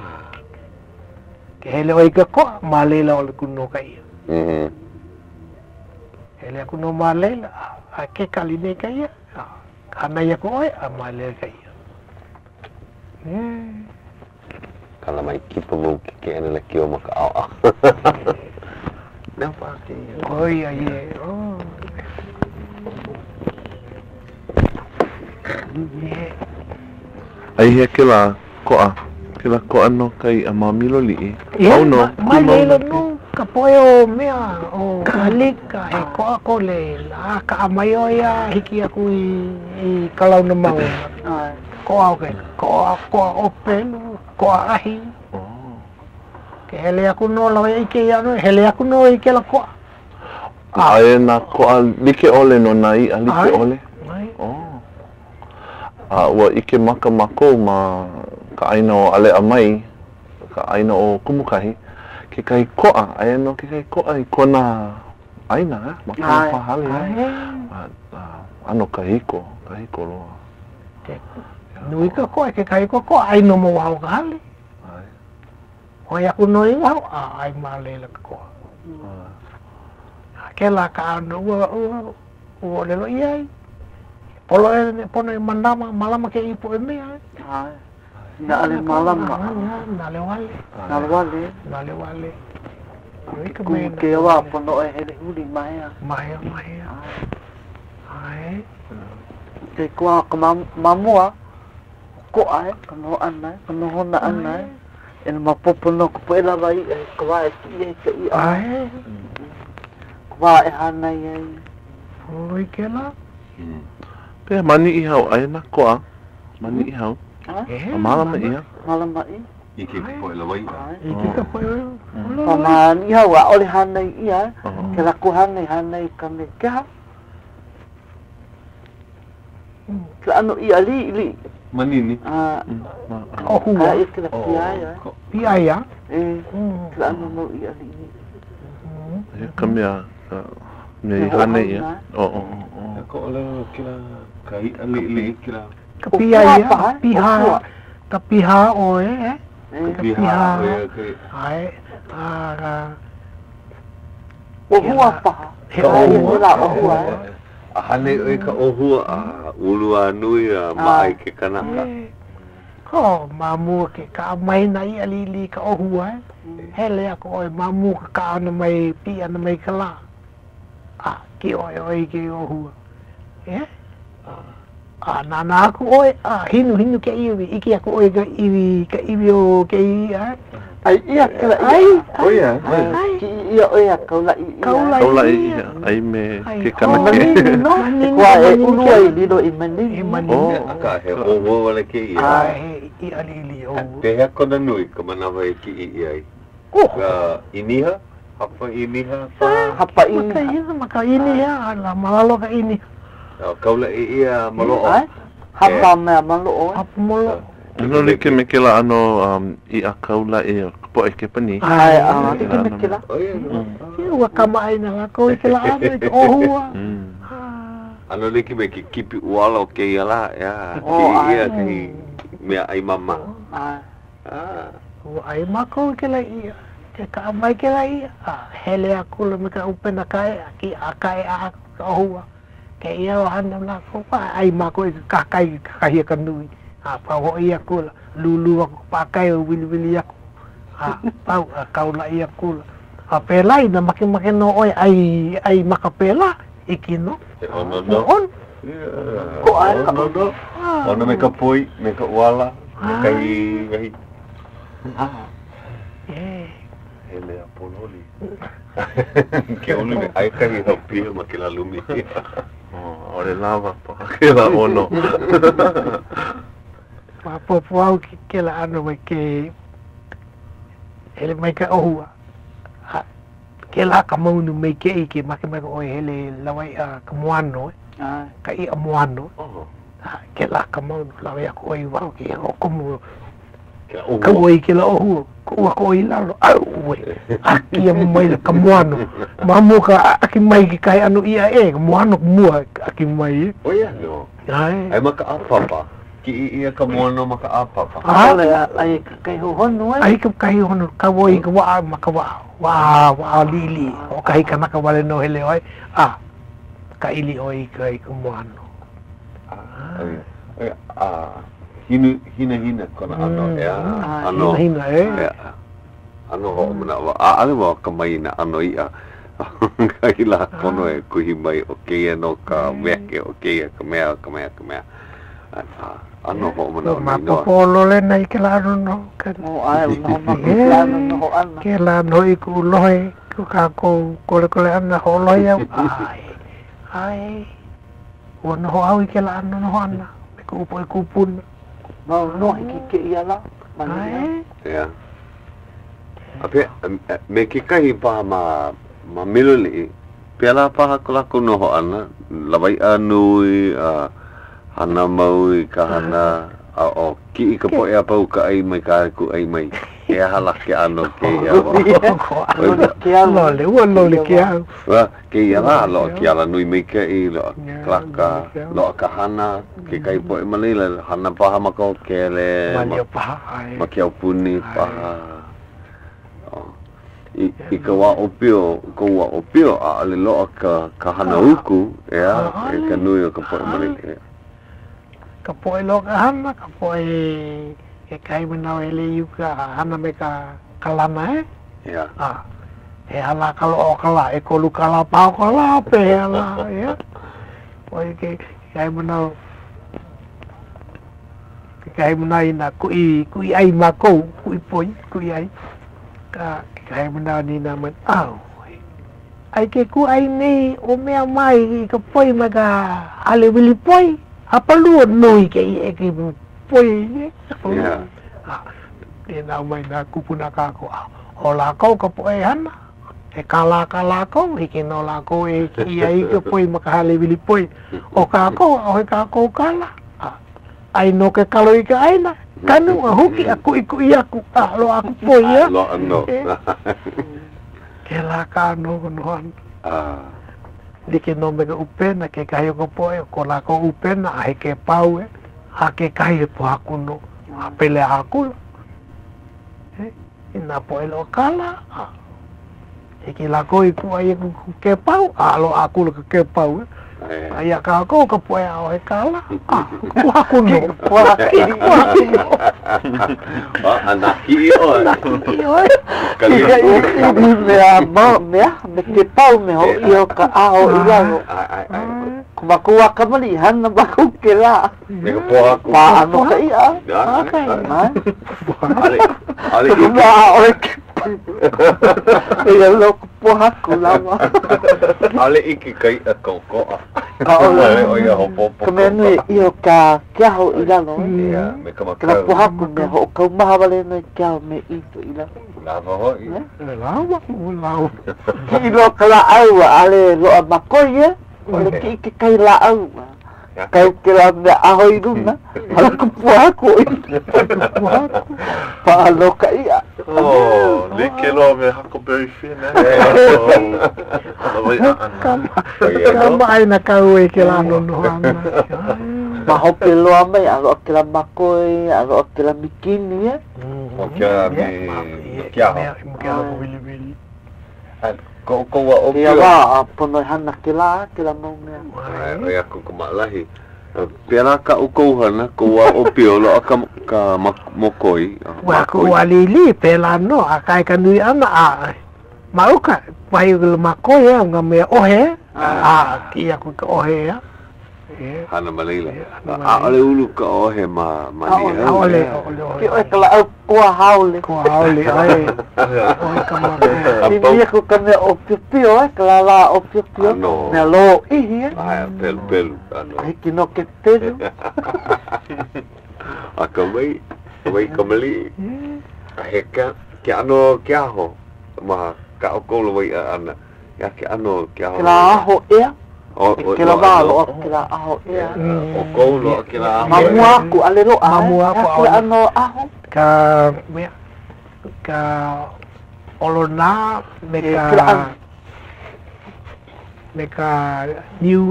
ke hele oi ka ko ma le la o kuno ka ia hele kuno ma le la ke kaline ka ia hanai ko oi ma le ka ia
kala mai kipa mo ke ene la ki o maka a napa ke
oi ai
ai he kila koa no kai a mamilo li
au no mai le no ka poio mea o kalika he ko le la ka mai o ia hiki aku I kalau na mau ko o pelu ko ahi ke hele aku no la I ke ia no hele aku no I ke la ko
ai na ko like ole no nai like ole wa ike maka mako ma ka aina o ale amai ka aina o kumukahi ke kai koa ai no ke kai koa I kona aina maka pahali ano kahiko lo
nui ka ko ke kai ko ai no mo wa ka hali o ya ku no I wa ai ma le la ko ke la ka no o le lo ia polo pone mandama malama ke ipo e mea
na ale malama
na le wale ai ka me
ke wa pono e hele huli mai
ai
ke ko ka mamua ko ai kono ana kono hona ana en mapopo no ko pela vai ko wa e ki
ai
ko wa e hana ai
oi ke la
pe mani I hau ai na koa mani I hau malama ia
ike po la wai
ike ka po
ma ni hau a ole hana ia ke la ko hana ka me ka ka ano ia li
mani ni
o hua
ai ke la
pia ya
ka ano no ia li
kamia nei hana ia
ko ole kila kai ali kila
ka pia ya ka piha o
piha
ai
o hua pa
he o hua
hane oi ka o hua ulua nui mai ke kanaka
ko mamu ke ka mai nai ali ka o hua hele ko oi mamu ka ana mai pi ana mai kala ki oi ki o hua nana aku oi hinu ke iwi iki aku oi ka iwi o ke
ai ia kala
ai
ki ia oi kaula
ia ai me ke kana ke
kwa e ulu ai lido imani
aka he o wala ke ia
ai i ali o
te ha kona nui kamana vai ki ia ka iniha apa ini
maka ini ya la malalo ka ini
kaula ia malo
hapa me malo
apa malo
no le ke me ke la ano I a kaula e po e ke pani
ai ke me ke la
wa kama ai na ko ke la ano ke ohua
ano le ke me ke kipi wala ke ia ya ia ke me ai mama
ai mako ke la ia ke ka mai ke la ia hele aku le me ka upena kai ki akai a ohua ke ia hana la ko ai mako ka kai ka nui pa ho ia ko lulu aku pakai wili aku pau kau la ia ko pelai na makin no oi ai makapela ikino
on
ko ai
ono me ka poi me ka wala kai ele apololi ke ono me ai kai hopi ma ke la lumi
ore lava pa ke la ono
pa au ke la ano me ke ele mai ka ohua ke la ka maunu me ke ke ma ke oi hele lawai ka moano ka I moano ke la ka maunu lawai ko oi wa ke o komu ka oi ke la ohua ko oi la au aki mai ka moano mamu ka aki mai ki kai anu ia moano mua aki mai
o ia no ai maka apa ki ia ka moano maka apa
ai kai hono
ai kai hono ka woi ka wa maka wa lili o kai kana ka wale no hele oi ka ili oi kai ka moano
hina kona ano ano
hina
ano ho mana ale wa ka mai na ano ia kai la kono e kuhi mai o ke no ka weke o ke ka mea ano ho mana
ma polo le nai ke la no ka
no ai no ma ke la
no I ku loe ku ka ko le ana ho loe ai wono ho au ke la no ana ku pun
no ki ke ia la
ya ape me ke kai pa ma miluli pela pa ko la ko no ana labai anui hana mau ka hana o ki ka po e pa ka ai mai ka ku ai mai e hala ke ano ke ya
ke ano le wono le ke
wa ke ya lo ke ala nui mai ke I lo klaka lo ka hana ke kai po e malila hana pa ma ko ke le ma ke puni pa I ka wa opio ale lo ka hana uku ya ka nui ka po e malila
ka po lo ka hana ka po ke kai mana ele yu ka hana me ka kalama
ya
hala kalau kala ko lu kala pa kala pe hala ya poi ke kai mana ina ku ai mako ku poi ku ai ka kai mana ni na man ai ke ku ai nei o me mai ka poi maga ale bili poi apa lu noi ke poi dia na mai na ku puna ka ko ola kau ka poi hana kala ko hiki no la ko ai ke poi makahale bili poi o ka ko kala ai no ke kalo I ka aina kanu huki aku aku lo aku poi ya
lo no
kela kanu noan dike no me upena ke kayo ko poi ko la ko upena ai ke pau ke kayo po aku no apele aku ina poi lo kala Iki la ko iku ai ke pau lo aku ke pau ai ka ko ka poe ao e kala ku aku no
anaki oi
kali me ke pau me ho io ka ao ia Kumakua ka malihan na bako kila.
May kapuha ko.
Paano ka iya?
Ali
Kumaoy. Iya lo kupuha ko lama.
Ali iki kay ko. Oya hopo.
Kamenu iyo ka kiaho ila no.
Ya, me kama
Kala puha ko me ho ka mahabale no kiaho me ito ila.
Lava ho.
Lava, ulau.
Ilo kala au ale lo makoye. Ole ki kai la au. Kau kira me ahoy duna. Ala kupuha ko. Paalo ka iya.
Oh, likelo me Huckleberry Finn.
Kama ay nakauwi kila nonohan.
Mahopelo amay alo kila makoy, alo kila mikini ya.
Kaya
Bili-bili.
ko wa
Kaya ba ponoy hanak kila mo me.
Ay ako kumalahi. Pera ka ukohan ko wa opio lo ka mokoy.
Wa ko walili pelano akai kanui ana mau ka pai makoy nga me ohe kia ko ohe ya.
Hana malila. Ale ulu ka ohe ma ni.
Ole.
Ki oi kala au kwa haule.
Ai. Oi kama.
Ini ko kame opio kala la opio. Me lo ihi.
Ai pel ano.
Ai kino ke te.
Akamai kamali. Aheka ki ano kia ho. Ma ka ko lo wai ana. Ya ki ano kia ho.
Kala ho ya. Kila balo kila aho ya.
O ko lo kila aho.
Mamu aku ale lo
Mamu aku
kila ano aho.
Ka olona meka new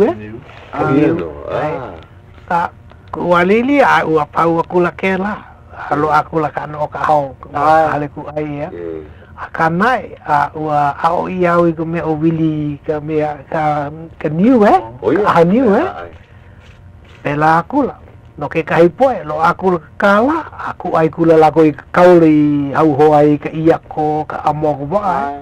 ka walili au apau aku la kela halo aku la kan o ka ho ale ku ai ya akanai wa au iau ko me o wili ka me ka new new pela aku la no ke kai poe lo aku kala aku ai kula la ko kauli au ho ai ka ia ko ka amo ko ba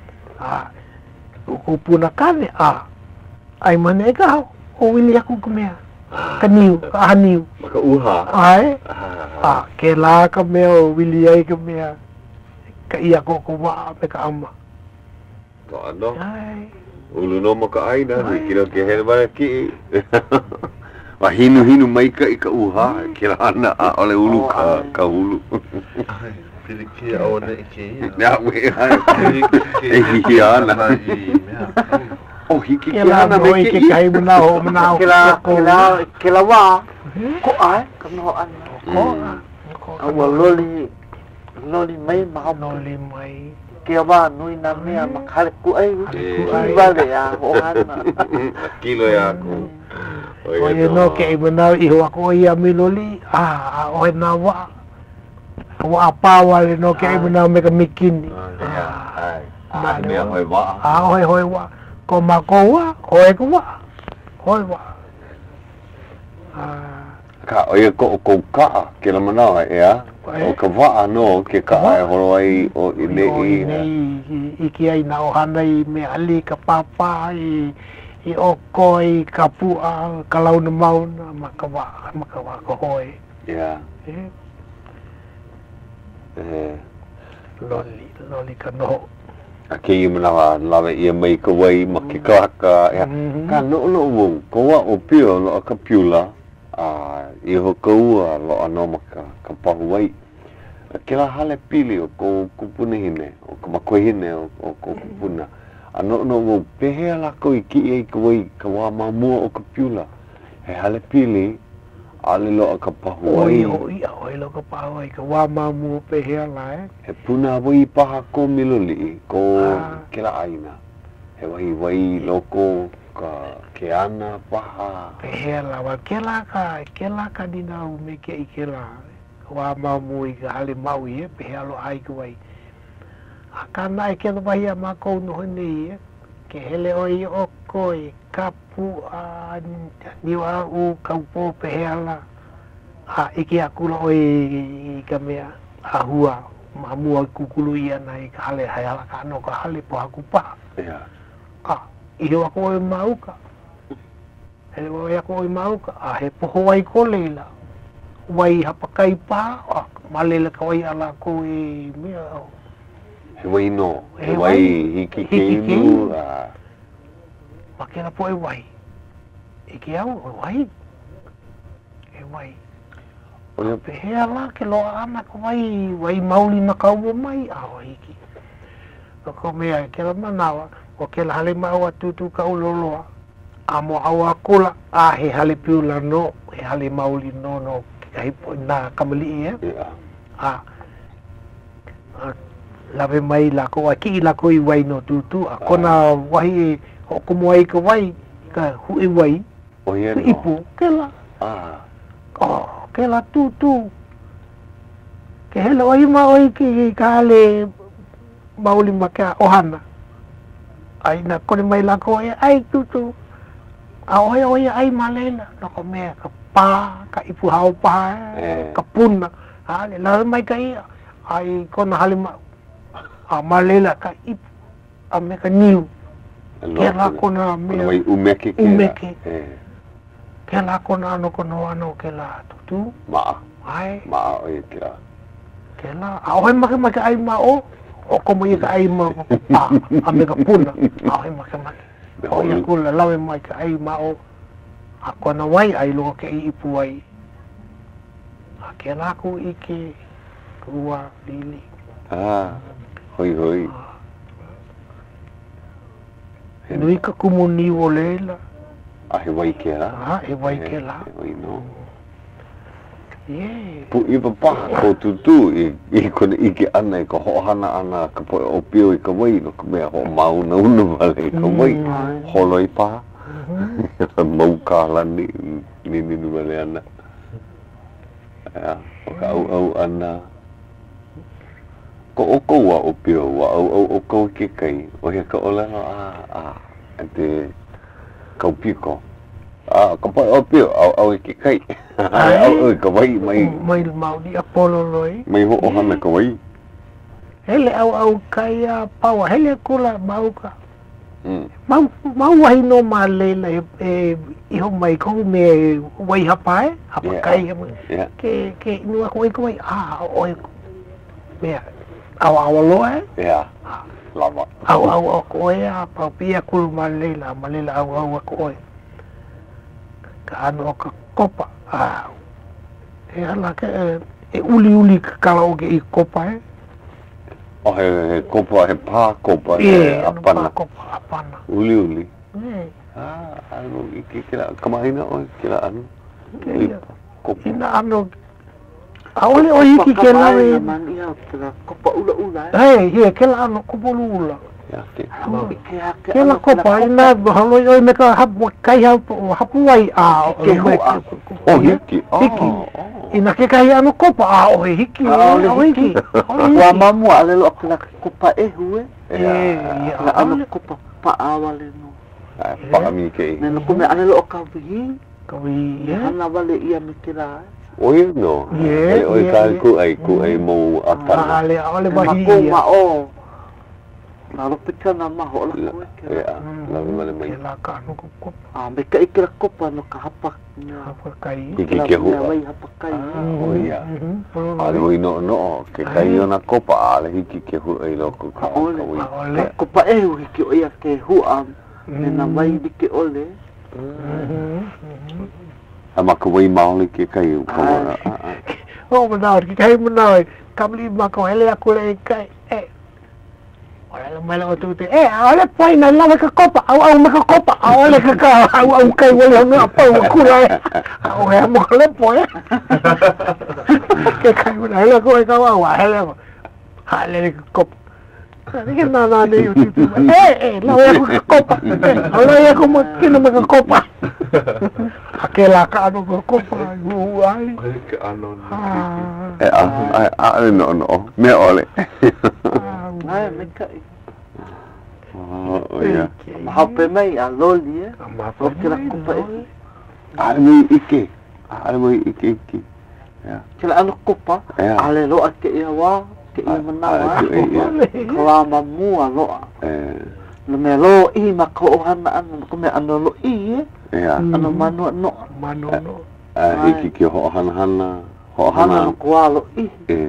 ku puna kane ai mane ka o wili aku ko me ka new ka new
Maka uha.
ai ke la ka me o wili ai ka me ka ia ko ba me ka ama
To ano?
ai
Ulu no maka ai na kira ke he ba ki. Wa hinu mai ka uha kira ana ole ulu ka ulu.
Piliki au na iki.
Ya we ai. Ana. Oh hiki ana me
ki kai menau
Kila wa ko ai kano ana. Ko awa loli mai ma
noli mai
kia ba nui na me makhale ku ai bale ya ho ana.
Kilo ya aku.
o ye no ke menau I ho ko ia miloli o na wa apa wa no ke menau me ka mikini
Ai. Me hoi wa.
hoi wa ko ma ko wa hoi wa
Ka oia ko ka ke la mana ya. O ka wa no ke ka ai horo ai o ile
I ki ai na o hanai me ali ka papa I o koi ka pua ka lau na mau na makawa ko hoi
ya.
loli ka no
Ake i mana lawe ia mai ka wai ma ke ka ya. Ka no wo ko wa o pio lo ka piula. I ho kaua lo ano maka ka pahuai. Kila hale pili o ko kupuna hine o ka makoi hine o ko kupuna. Ano wo pehe la ko I ki ai ka wai ka wa mamua o ka piula. He hale pili ale lo ka pahuai.
oi lo ka pahuai ka wa mamu pe he la
He puna wai paha ko miloli ko kila aina. He wai loko ka ke ana paha.
pe he la wa kela ka dina u me ke ikela wa mamu I ka hale mau I pe he lo ai ka wai akana I ke lo vai ma ko no ni ke hele oi o koi kapu ni wa u ka po pe he la iki aku lo oi ka me hua mamu kukulu ia nai ka hale hala ka no ka hale po aku pa
Ya.
I ho aku mau ka Hele wai ako i mauka, a he poho wai ko leila. Wai hapakai pa, malela ka wai ala ko e mea au.
He wai no, he wai hiki keimu.
Makena po e wai. Ike au, e wai. E wai. Pe ala ke loa ana ka wai mauli na kauwa mai, a hiki. Ko mea ke la manawa, o ke la hale maua tutu ka uloloa. Amo awa kula a he hale piula no, he hale mauli no kai po na kamali e. Lawe mai la ko ki la ko i wai no tutu a kona wahi o komo ai ka wai ka hu i wai.
O ye no.
Ipu ke la. Ke la tutu. Ke hele oi ma oi ki ka le mauli maka ohana. Ai na kone mai la ko ai tutu. A oi ai malela no ko me ka pa ka ipu hau pa ka puna ale la mai ka ia ai kona hale ma a malela ka ipu a me ka niu ke la kona me
umeke
ke la kona no ano ke la tutu
ma
ai
ma oi ke
la a oi ma ka ai ma o komo ia ka ai ma pa a me ka puna a oi ma o ia kula lawe mai ka ai mao a kona wai ai lo ke ipu ai a ke la ku ike kua lili
hoi
nui ka kumuni o leila
a he wai ke la
he wai ke la
hoi no pu i papa ko tutu i kona ike ana i ka hohana ana ka poe o pio i ka wai no ka mea ho mau na unu vale ka wai holo i pa mau ka lani ni vale ana o ka au ana ko o koua o pio wa o kou ke kai o he ka ola no ante kau piko ka poe o pio au ke kai au ka wai mai
mau di Apollo loi
mai ho ohana ka wai
hele au kai pawa hele kula mau ka mau wai no ma lela iho mai ko me wai hapai kai ke no ko wai oi me au loe
lama
au ko ya pa pia kul ma lela au ko ka ano ka kopa e ala ke e uli ka o ke i kopa
he kopa he pa kopa
apana
uli ano kila kamaina o kila ano kopa
ina ano aole o hiki ke lawe
kopa ula
he kila ano kopa ula kela kopa ina halo oi me ka hapu kai hapu wai hiki ina ke kai ano kopa o hiki
wa mamu ale lo akla kopa hue la ano kopa pa awale no
pa mi ke
ne no come ale lo ka vi ana vale ia me kila
oi no oi ka ku ai mo apa
ale bahi
Nalo pekana maho la koe ke
la ka no ko
me ka ikira kopa no ka hapa
kai
ke ho
wai hapa kai
oi no ke kai ona kopa ale hiki ke hu ai lo ko ka
kopa hiki o ia ke hu na vai dike ole
ama ko wai mauli ke kai
o mana ki kai mana kamli ma ko ele akule kai Olha mala o tu olha pai na lava ka kopa au me ka kopa olha ka au kai wala no apa ku la au he mo le poi ke kai wala la ko ka wa hele hale kopa ni ke na ni tu la wa kopa olha ya como que no me ka kopa aquela ka no kopa ai
ke ano
no me ole
ai me kai hape mai a loli o kila kopa
ale mai ike
kila ano kopa ale lo ake ia wa ke ia manawa kala mamu lo lo me lo I ma ko hana ana ko me ano lo I
Ia.
ano manu no
Mano no.
Hiki ki ho hana. Ho
hana
hana.
ko alo I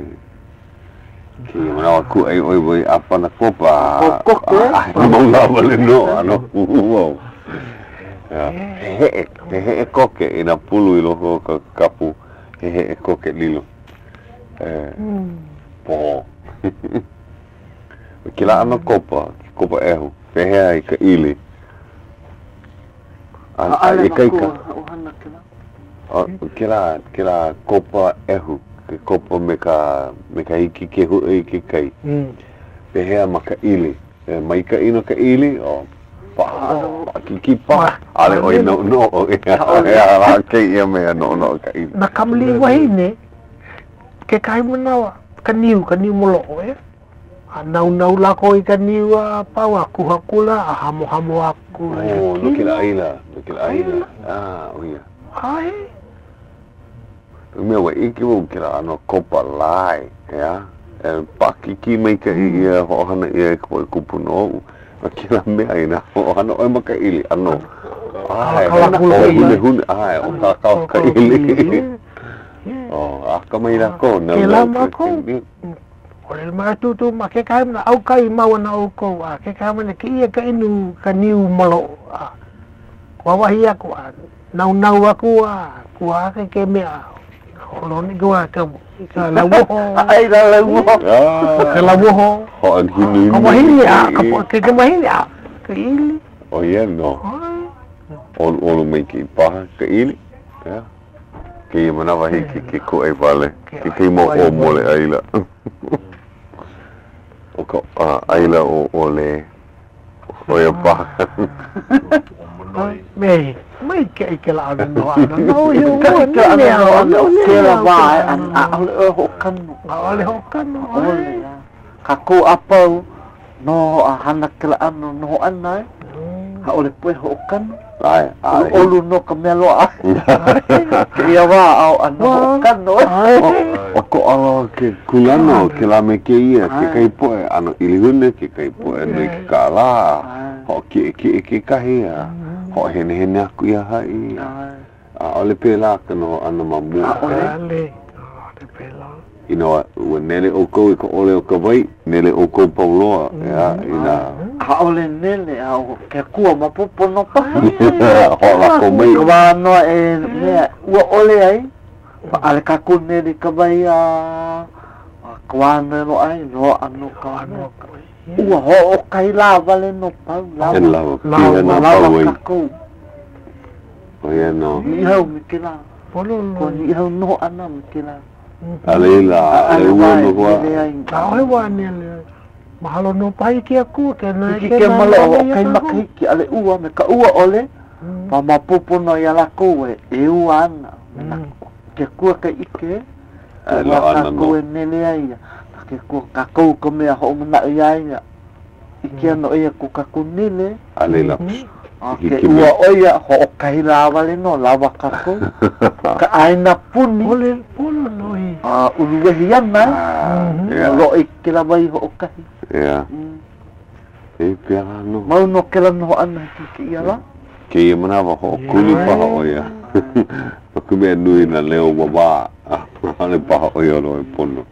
Ki mana aku ai oi apa na kopa.
Koke.
Mau la vale no, ano. Wow. Ya. He koke ina pulu ilo ho kapu. He koke lilo. Po. Kila ano kopa ehu. Pehe ai ka ili. Ai kaika. Kila kopa ehu. Ke kopa me ka hiki ke hu ke kai. Pehe maka ili. Mai ka ino ka ili o pa ki pa. Ale oi no. Ya la ke ia me no ka ili.
Na kamli wahine. Ke kai manawa. Kaniu molo nau la ko I kaniu pa wa ku hakula hamo aku.
Oh, nukila aila. Oh iya.
Ai.
Me wa iki wo kila ano kopa lai, ya. Pakiki mai ka ia ho hana ia ko kupuno. Kila me aina ho hana o maka ili ano. Ai, hun ai o ka ili. Oh, kamera ko na.
Kila mako. Oleh matu tu make kai na au kai mau na au ko ke kai na ki ia ka inu kaniu malo. Wa wahia ko nau aku ke me lo ni gua ka la wo.
Ai la wo.
Ka la wo.
Ho an hinu.
Ka wahili ke wahili ke ili.
Oh yeah no. On mai ki pa ka ili. Ya. Ki mana wahi ki ko ai vale. Ki mo o mole aila. Oka aila o ole. O ya pa.
Mai ke la no yo
ke la ba ole hokan ole ka ko apa no hana kala ano no anai ha ole pue hokan
Ai
olu no kamelo ia wa au ano kan no
o ko alo ke kulano ke la me ke ia ke kai po ano ilihune ke kai po no kala ho ke kahia ho hene aku ia hai ole pela kano ano mamu
ole pela
ino nele o ko ole o ka vai nele o ko paulo ya ina
ole nele au ke ku ma popo no pa
ho la ko mai
wa no me ole ai ale ka ku nele ka vai kwa no ai no ano ka no ho kai la vale no pa la ka ku
o ya no
ni hau mi kila ko ni hau no ana mi kila
Alila, no wa.
Ai wa nele. Mahalo no pai ki aku ke na
ke malo kai makiki ale ua me ka ua ole. Pa mapupu no ya la ko e ua ana. Ke ku ka ike.
La ana
ko nele ai. Ke ku ka ko me ho na ai. Ike no ia ku ka kunile.
Alila.
Ke ua oia ho kai la vale no lava ka ko. Ka aina puni.
Ole noi.
Ulu hiana. Lo ikila vai ho kai.
Ya. Pela no.
Mau no kela no ana ki ia
Ke mana wa ho kuli pa ho ya. Ku me nui na leo baba. Ale pa ho ya lo pono.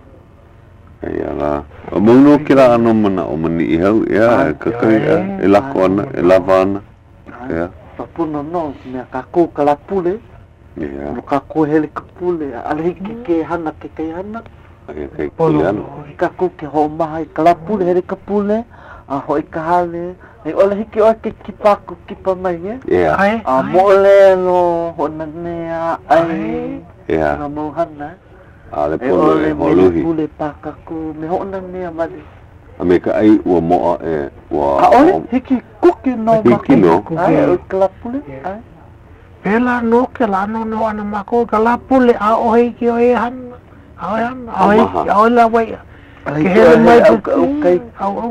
Ya la. Mau no kela ano mana o mani hau ya ka kai ela kona ela vana. Ya.
Papuno no me ka ko kala pule.
Ya.
No ka ko hele ka pule. Ale ke hana ke hana.
Kai kuliano.
Ka ko ke ho mai kala pule hele ka pule. Ho ka hale. Ai ole hiki o ke kipaku kipa mai
Ya.
Mole no honane ai.
Ya.
Na mo hana.
Ale polo e holuhi.
Pule pakaku me honane amade.
Ameka ai ua moa ua.
Ole hiki kuki no
Hiki no.
Ai kala pule. Ai.
Pela no ke la no ana mako kala pule o hiki o han. Ai la wai. Ke hele mai
okay.
Au.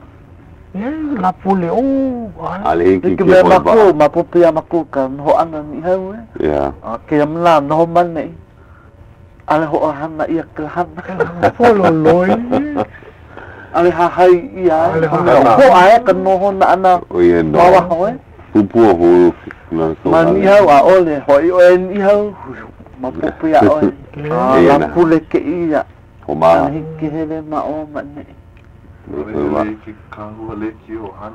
La pule
Ale hiki
ke mako mapopia mako kan ho ana ni hau
Ya.
Ke amla no man nei. Ale ho hana ia kelhan
polo loi.
Ale hahai ia.
Ale
Ko ai ka noho na ana.
O ia no.
Bawa hoe.
Pupua hulu.
Mani hau a ole. Hoi o en i hau. Mapupu ia oe. La pule ke ia.
O maa.
Hiki hele ma o mane.
Ele ki kahua leki o hana.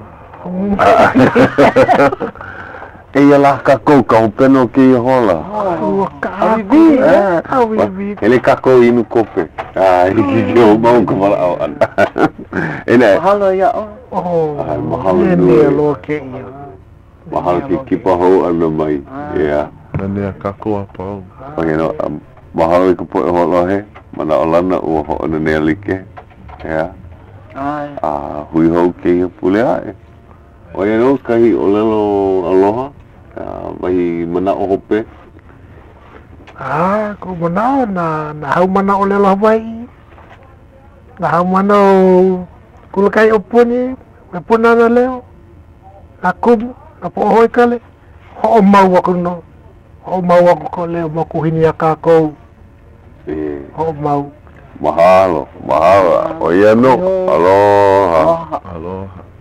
E ia la kako ka hopeno ki i hola.
Awibi. Awibi.
Ele kako inu kope. Hiki ki o mau ka wala au ana. Ene.
Mahalo ia o.
Mahalo
nui. Nene lo ke ia.
Mahalo ki kipa hou ana mai. Ia.
Nene a kako a pau.
Pangeno, mahalo i ka poe holohe. Mana o lana ua ho ana nea like. Ia. Hui hou ke ia pule ae. O ia no kahi o lelo aloha. Mahi mana o hope.
Ko mana na hau mana o lelo Hawaii. Na hau mana o kulakai o puni. Me puna na leo. Na kumu. Na po hoi kale. Ho o mau ako no. Ho o mau ako ko leo. Makuhini a kākou. Ho o mau.
Mahalo. O ia no. Aloha.
Aloha.